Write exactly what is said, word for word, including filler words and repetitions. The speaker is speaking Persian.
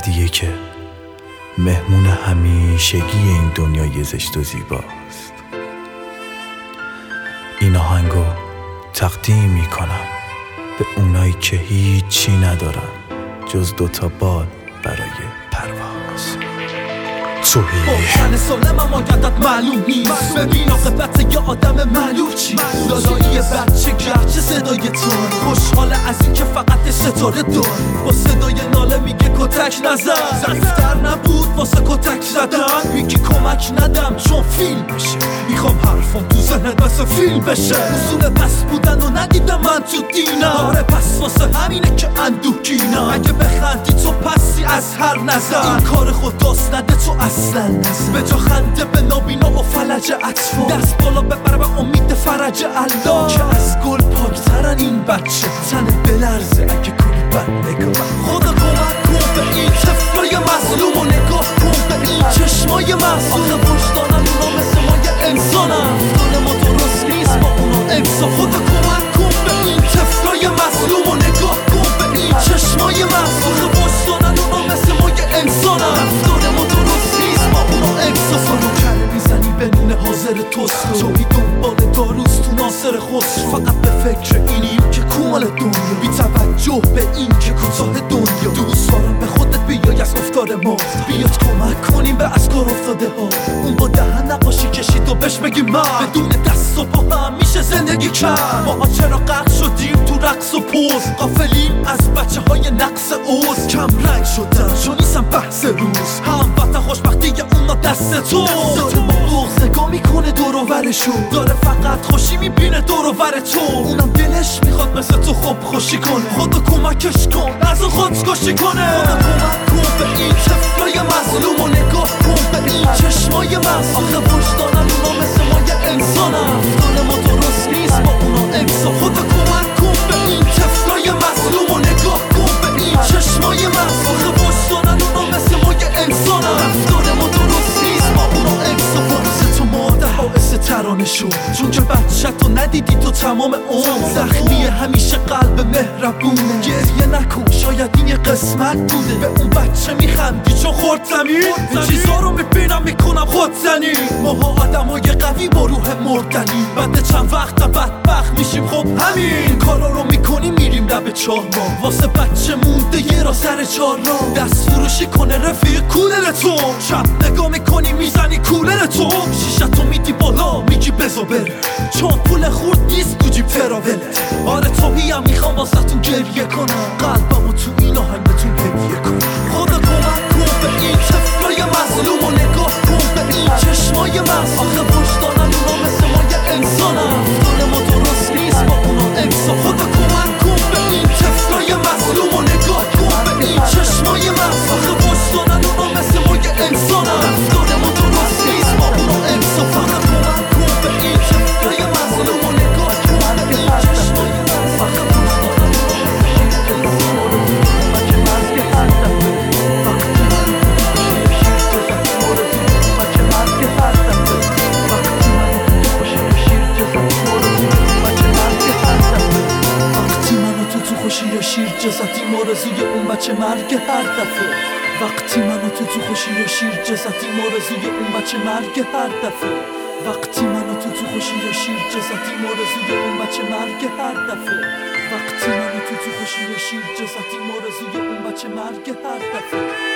دردیه که مهمون همیشگی این دنیای زشت و زیباست. این آهنگو تقدیم میکنم به اونایی که هیچی ندارن جز دوتا بال برای پرواز. توی با سالم اما یادت معلوم نیست. ببین آقابت یه آدم معلوم چی لالایی بچه گرچه صدای تو خوشحال از این که فقط ستاره دار با صدای ناله میگه کتک نزن. ضعیفتر نبود واسه کتک زدن. میگی کمک ندم چون فیلم بشه. میخوام حرفم تو ذهنت مثل فیلم بشه. اصول پس بودن و ندیدم من تو دینم. آره پس واسه همینه که اندوهگینم. اگه بخندی تو پسی از هر نظر. این کار خداست نده تو اصلا نظر. به جا خنده به نابینا و فلج اطفال. دست بالا ببره به امید فرج الله که از گل پاکترن این بچه. تنه بلرزه اگه کنی بد نگاه. خدا کمک کن به این طفلای مظلوم و نگاه کن به این چشمای مظلوم. آخه وجدانن اونا مثل ما یه انسانن. رفتار ما درست نیست با اونا انسان. خدا کمک کن به این طفلای مظلوم و نگاه کن به این چشمای مظلوم. آخه وجدانن اونا مثل ما یه انسانن. رفتار ما درست نیست با اونا انسان. رو کله میزنی به نون حاضر توست. توی دنبال داروست تو ناصر خسرو. فقط به فکر اینیم که کومال دنیا. بی توجه به این که کوتاه دنیا. دوست دارم به خودت بیای از گفتار ما. بیاد کمک کنیم به از کار افتاده ها. اون با دهن نقاشی کشید و بهش بگیم من بدون دست و پا هم میشه زندگی کرد. ماها چرا غرق شدیم تو رقص و پوز. غافلیم از بچه های نقص اوز. کم رنگ شدن چون نیستم بحث روز. هموطن خوشبختی اونا دست تو. داره با بغض نگاه میکنه دور و برشو. داره فقط خوشی میبینه دور و بر تو. اونم دلش میخواد مثل تو خوب خوشی کنه. خدا کمکش کن از اون خودکشی کنه. خدا کمک کن به این طفلای مظلوم و نگاه کن به این چشمای مظلوم. آخه وجدانن اونا مثل ما یه انسانن. رفتار ما درست نیست با اونا انسان. خدا کمک کن به این طفلای مظلوم و نگاه کن به این چشمای مظلوم. آخه وجدانن اونا مثل ما یه انسانن. رفتار ما درست نیست با اونا انسان. باعث تو مادر باعث ترانه شد چون که بچه تو ندیدی تو تمام عمر. زخمی همیشه قلب مهربونه. گریه نکن شاید این یه قسمت بوده. به اون بچه میخندی چون خورد زمین. این چیزا رو میبینم میکنم خودزنی. ماها آدم های قوی با روح مردنی. بعد چند وقت بدبخت میشیم خب همین کارا رو میکنیم میریم لب چاه ما. واسه بچه مونده یه را سر چار را. دست فروشی کنه رفیق کولر تو. شب نگاه میکنی میزنی کولر تو. شیشتو میدی بالا میگی بزا بره چون پول خورد نیست تو جیب تراوله. آره توهیم میخوام واسه تون گریه کنم. قلبمو تو این آهنگتون هدیه کنم. خدا کمک کن به این طفلای مظلوم و نگاه کن به این چشمای مظلوم. آخه وجدانن اونا مثل ما یه انسانن. رفتار ما درست نیست با اونا انسان. خدا کمک کن به این طفلای مظلوم و نگاه کن به این چشمای مظلوم. آخه وجدانن اونا مثل ما یه انسانن. رفتار ما درست نیست با اونا انسان. خدا کمک کن به این طفلای مظلوم و نگاه کن به این چشمای مظلوم. آخه وجدانن خوشی و شیر جزتی مارزوی اون بچه مرگ هر دفعه. وقتی منو تو تو خوشی و شیر جزتی مارزوی اون بچه مرگ هر دفعه. وقتی منو تو تو خوشی و شیر جزتی مارزوی اون بچه مرگ هر دفعه. وقتی منو تو تو خوشی و شیر جزتی مارزوی اون بچه مرگ هر دفعه.